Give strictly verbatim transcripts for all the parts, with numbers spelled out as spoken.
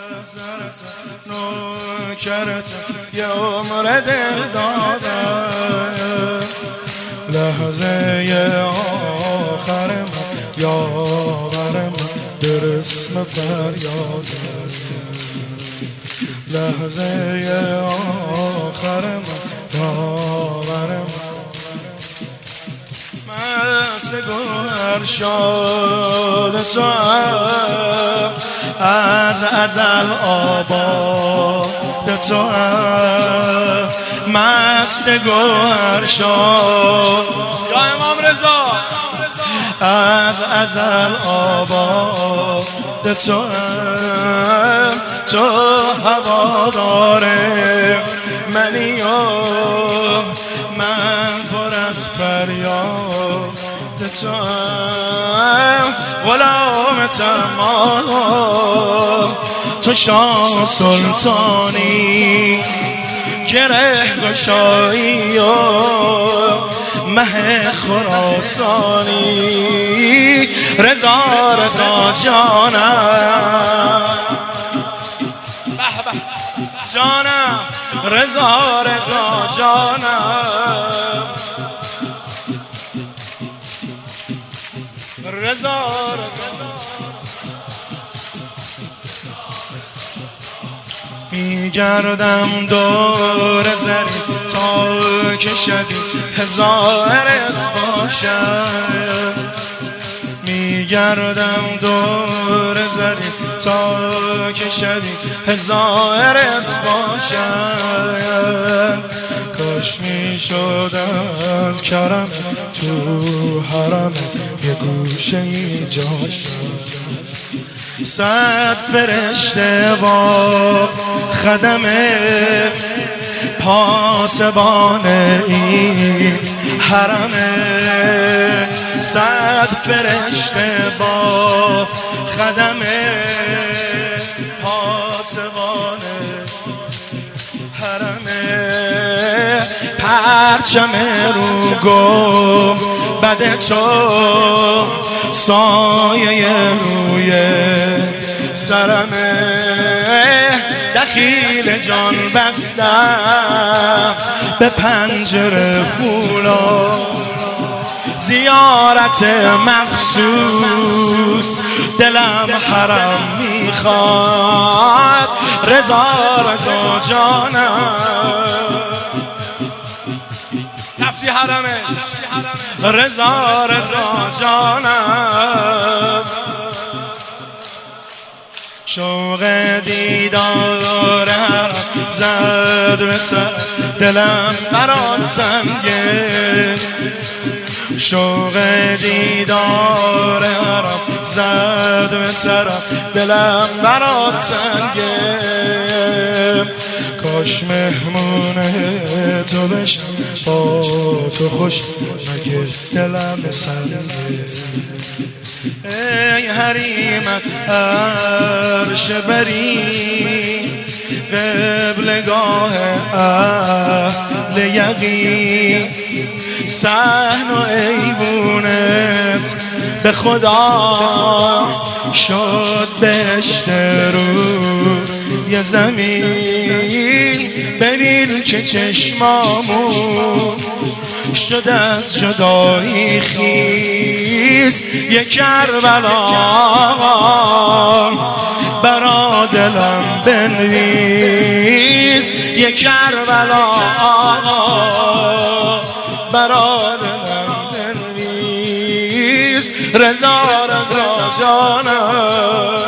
محضرت نوکرت یه عمر دل دادم، لحظه آخر من یاور من در اسم فریادم، لحظه آخر من یاور من مست گوهر شد تو هم از ازل آباد تو هم مست گوهر شد یا امام رضا از ازل آباد تو هم، تو هوادار منی و من پر از فریاد تو هم، غلام تمام تو شاه سلطانی، گره گشایی و مه خراسانی، رضا رضا جانم جانم رضا رضا جانم رضا رضا میگردم دور زری تا که شبی هزارت باشم، میگردم دور زری تا که شبی هزارت باشم، کاش میشد از کرم تو حرم یه گوشه ای جاشم، صد فرشته با خدم پاسبان این حرم، صد فرشته با خدم پاسبان حرم، پرچم رو گم بد تو سایه روی سرمه، دخیل جان بستم به پنجره فولا، زیارت مخصوص دلم حرم میخواد، رضا رضا جانم رفتی حرمش، رضا رضا جانم، شوق دیدار زد به سر دلم برات تنگه، شوق دیدار زد به سرم دلم برات تنگه، کاش مهمون تو بشم با تو خوش مگه دلم سنگه، ای حریمت عرش بری قبلگاه اهل یقین، صحن و ایوونت به خدا شد بهشت رو یه زمین، ببین که چشمامون شد از جدایی خیز، یه کربلا برا دلم بنویس، یه کربلا برا دلم بنویس، رضا رضا جانم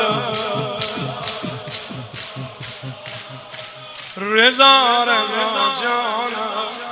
رضا رضا جانم.